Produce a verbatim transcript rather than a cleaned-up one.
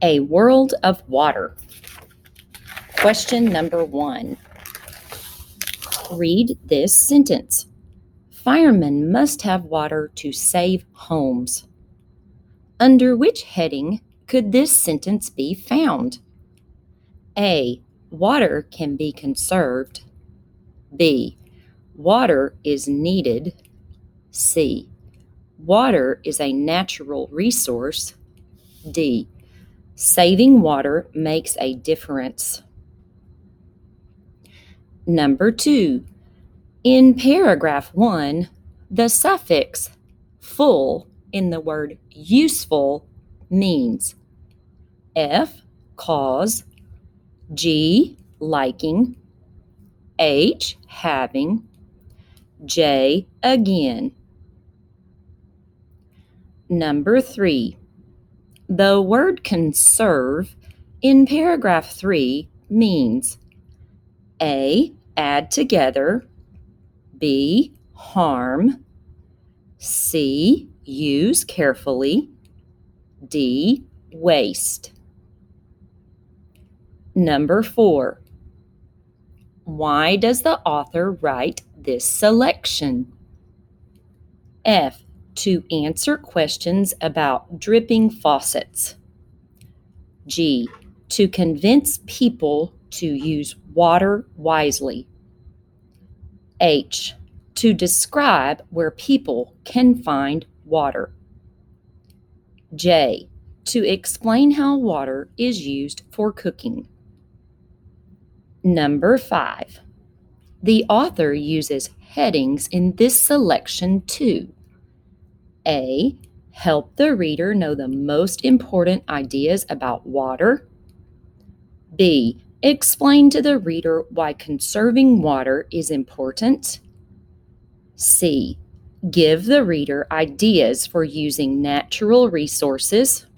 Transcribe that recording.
A world of water. Question number one. Read this sentence. Firemen must have water to save homes. Under which heading could this sentence be found? A. Water can be conserved. B. Water is needed. C. Water is a natural resource. D. Saving water makes a difference. Number two. In paragraph one, the suffix full in the word useful means F. Cause, G. Liking, H. Having, J. Again. Number three. The word conserve in paragraph three means A. Add together, B. Harm, C. Use carefully, D. Waste. Number four. Why does the author write this selection? F. To answer questions about dripping faucets. G. To convince people to use water wisely. H. To describe where people can find water. J. To explain how water is used for cooking. Number five. The author uses headings in this selection to A. Help the reader know the most important ideas about water. B. Explain to the reader why conserving water is important. C. Give the reader ideas for using natural resources.